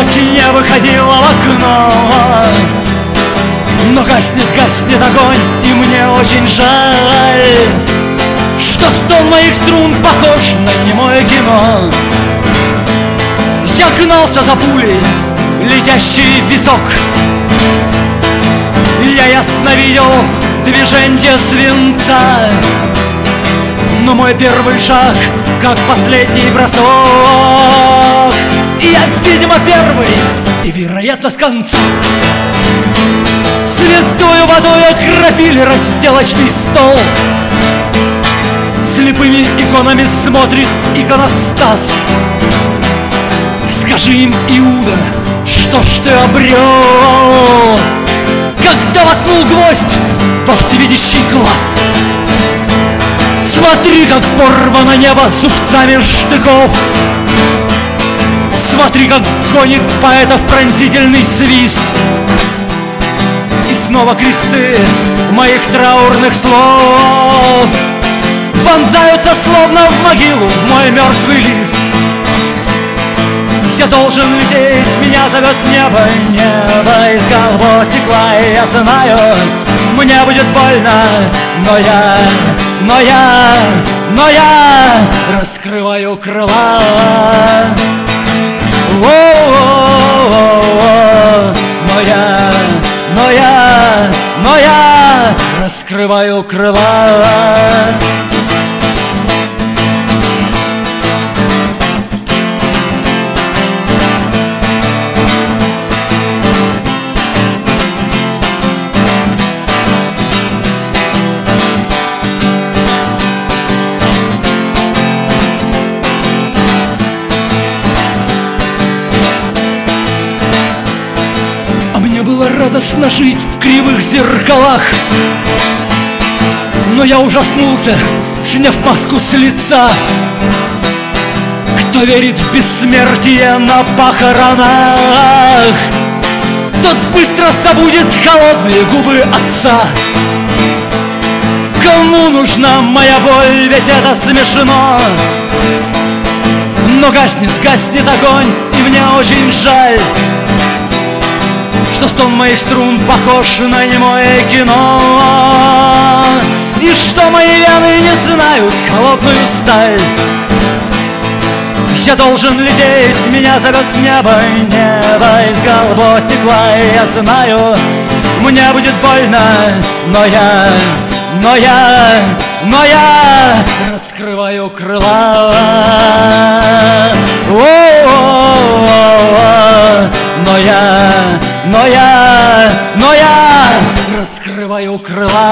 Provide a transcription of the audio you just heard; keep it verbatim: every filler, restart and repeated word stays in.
ночь не выходила в окно. Но гаснет, гаснет огонь, и мне очень жаль, что стон моих струн похож на немое кино. Я гнался за пулей, летящей в висок. Я ясно видел движение свинца, но мой первый шаг, как последний бросок. И я, видимо, первый, и, вероятно, с конца. Святой водой окропили разделочный стол. Слепыми иконами смотрит иконостас. Скажи им, Иуда, что ж ты обрел, когда воткнул гвоздь во всевидящий глаз? Смотри, как порвано небо зубцами штыков. Смотри, как гонит поэтов пронзительный свист. И снова кресты моих траурных слов вонзаются словно в могилу в мой мертвый лист. Я должен лететь, меня зовет небо, небо из голубого стекла. И я знаю, мне будет больно, но я, но я, но я раскрываю крыла. О-о-о-о-о. Но я, но я, но я раскрываю крыла. Радостно жить в кривых зеркалах, но я ужаснулся, сняв маску с лица. Кто верит в бессмертие на похоронах, тот быстро забудет холодные губы отца. Кому нужна моя боль, ведь это смешно. Но гаснет, гаснет огонь, и мне очень жаль, что стон моих струн похож на немое кино, и что мои вены не знают холодную сталь. Я должен лететь, меня зовет небо, небо из голубого стекла. И я знаю, мне будет больно, но я, но я, но я раскрываю крыла. О-о-о-о-о. Но я, но я, но я раскрываю крыла.